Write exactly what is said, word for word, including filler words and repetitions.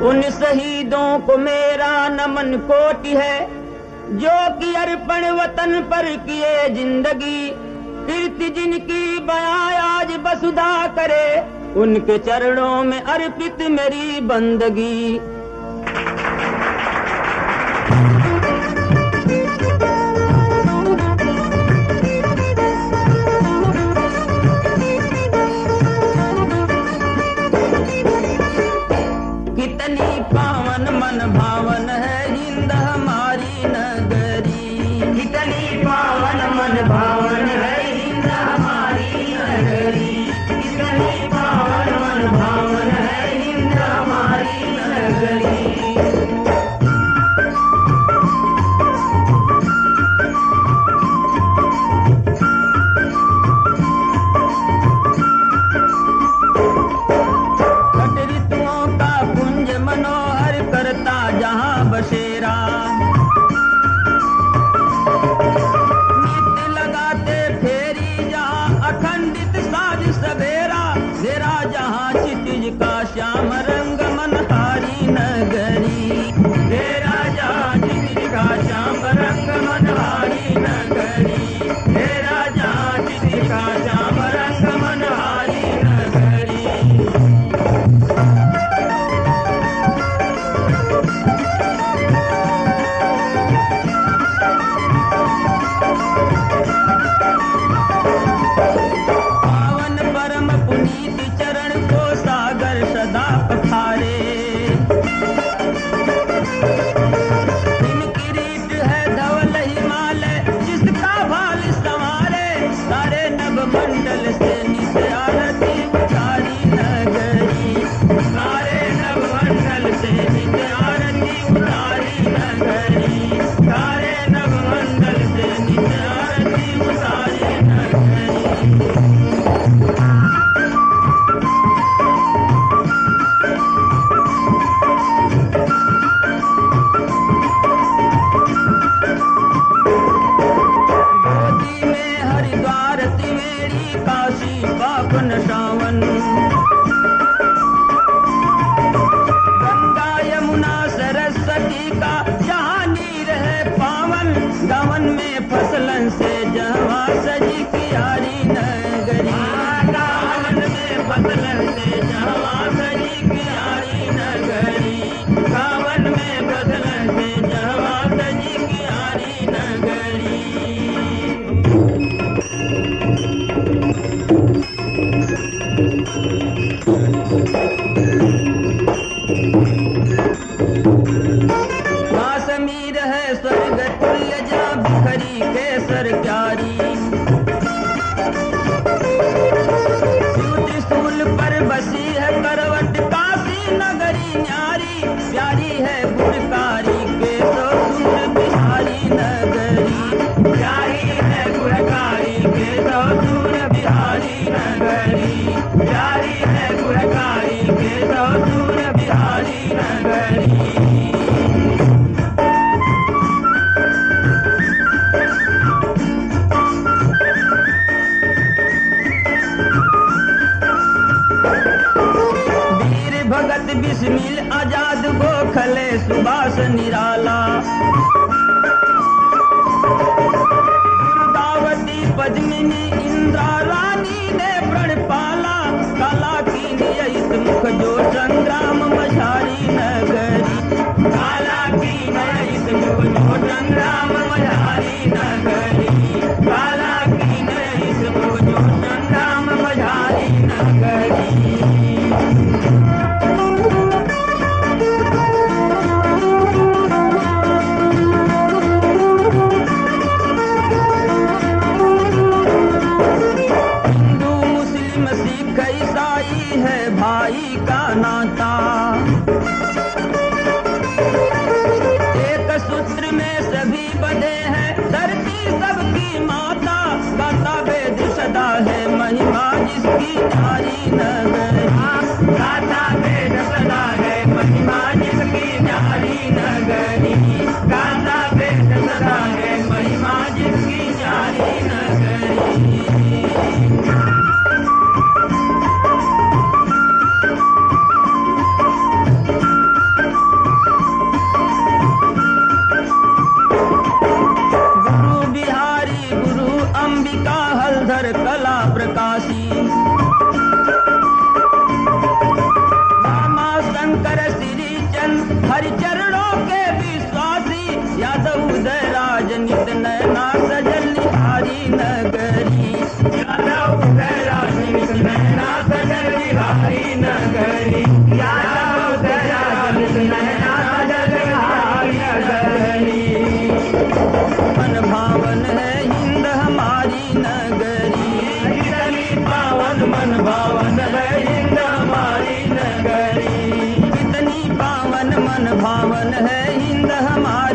उन शहीदों को मेरा नमन कोटि है जो कि अर्पण वतन पर किए जिंदगी। कीर्ति जिनकी बयां आज वसुधा करे, उनके चरणों में अर्पित मेरी बंदगी। कितनी पावन मन भावन है हिंद हमारी नगरी। कितनी पावन मन भावन है हिंद हमारी नगरी। कितनी पावन मन भावन है हिंद हमारी नगरी। बसेरा नित्य लगाते फेरी जहाँ अखंडित साज सवेरा। मेरा जहाँ क्षितिज का श्याम रंग मनहारी नगरी। मेरा जहाँ क्षितिज का श्याम रंग मनहारी नगरी। मेरा जहाँ क्षितिज का श्याम रंग मनहारी नगरी। गंगा यमुना सरस्वती का जहाँ नीर है पावन। गवन में फसलन से जहाँ सजी कियारी नगरी। गवन में फसलन से जहाँ सजी कियारी नगरी। गवन में फसलन से जहाँ सजी कियारी नगरी। काश्मीर है स्वर्ग तुल्य जहाँ बिखरी केसर क्यारी। शिव त्रिशूल पर बसी है करवट काशी नगरी न्यारी। प्यारी है गुणकारी के तो सुंदर बिहारी नगरी। प्यारी है गुणकारी के तो सुंदर बिहारी नगरी। प्यारी है गुणकारी के तो सुंदर बिहारी नगरी। भगत बिस्मिल आजाद गोखले सुभाष निराला। दुर्गावती पद्मिनी इंदिरा रानी ने प्रण पाला। काला की नियत मुख जो संग्राम मझारी नगरी। काला की नियत मुख जो संग्राम मझारी नगरी। काला की नियत मुख जो संग्राम मझारी नगरी। भाई का नाता एक सूत्र में सभी बंधे हैं। धरती सबकी माता गाता वेद सदा है महिमा जिसकी नारी नगरी। गाता वेद सदा है महिमा जिसकी नारी नगरी। गाता वेद सदा है महिमा जिसकी नारी नगरी। सुहावन है हिंद हमारी।